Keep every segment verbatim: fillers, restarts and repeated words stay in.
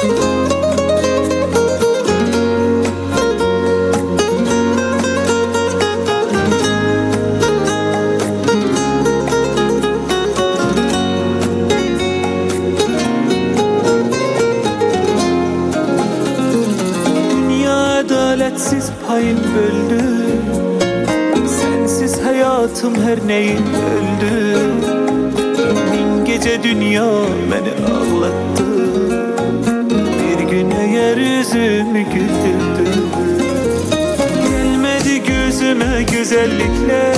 Adaletsiz payım böldü, sensiz hayatım her neyim öldü. Bin gece dünya beni ağlattı, bir gün eğer yüzümü güldürdü. Gelmedi gözüme güzellikler,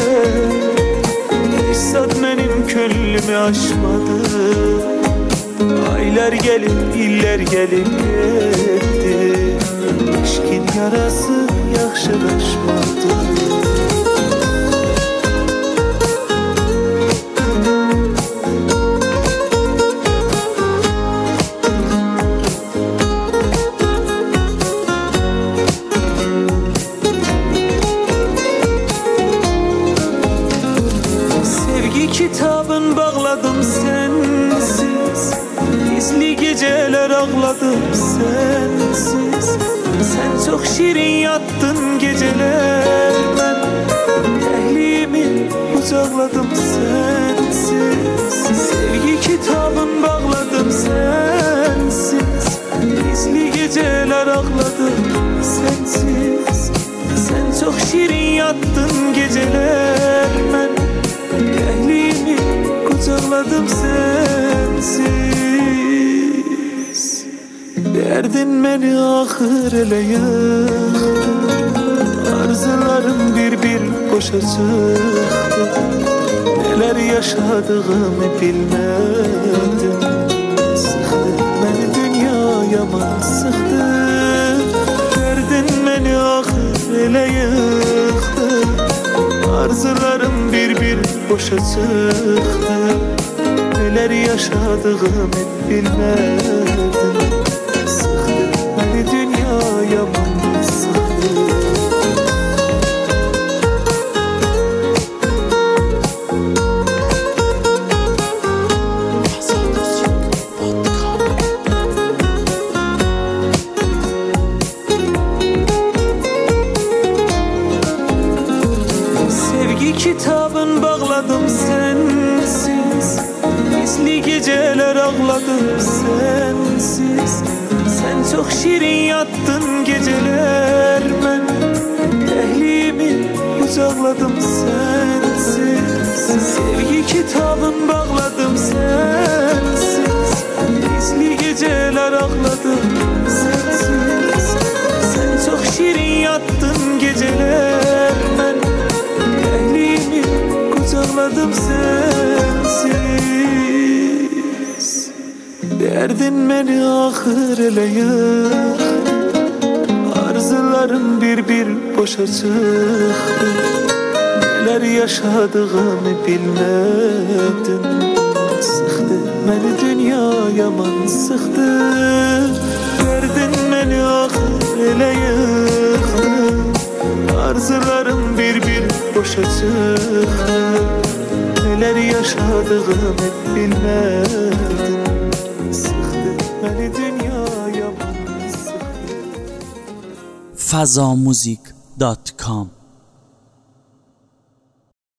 İhsan benim könlümü aşmadı. Aylar gelip iller gelip gitti, İşkin yarası yaxşılaşmadı. Sevgi kitabın bağladım sensiz, gizli geceler ağladım sensiz. Sen çok şirin yattın geceler, ben tehlimi kucakladım sensiz. Sevgi kitabın bağladım sensiz, gizli geceler ağladım sensiz. Sen çok şirin yattın geceler, ben tehlimi kucakladım sensiz. Derdin beni ahır ele yıktı, arzularım bir bir boşa çıktı. Neler yaşadığımı bilmedim, sıktı beni dünya yaman sıktı. Derdin beni ahır ele yıktı, arzularım bir bir boşa çıktı. Neler yaşadığımı bilmedim, beni dünya yaman sıktı. Sevgi kitabın bağladım sensiz, gizli geceler ağladım sensiz. Sen çok şirin yattın geceler, ben tehlimi kucakladım sensiz. Sevgi kitabın bağladım sensiz, gizli geceler ağladım sensiz. Sen çok şirin yattın geceler, ben tehlimi kucakladım sensiz. Derdin beni ahır ele yıktı, arzularım bir bir boşa çıktı. Neler yaşadığımı bilmedim, sıktı beni dünya yaman sıktı. Derdin beni ahır ele yıktı, arzularım bir bir boşa çıktı. Neler yaşadığımı bilmedim, beni dünya yaman sıktı. fazamuzik dot com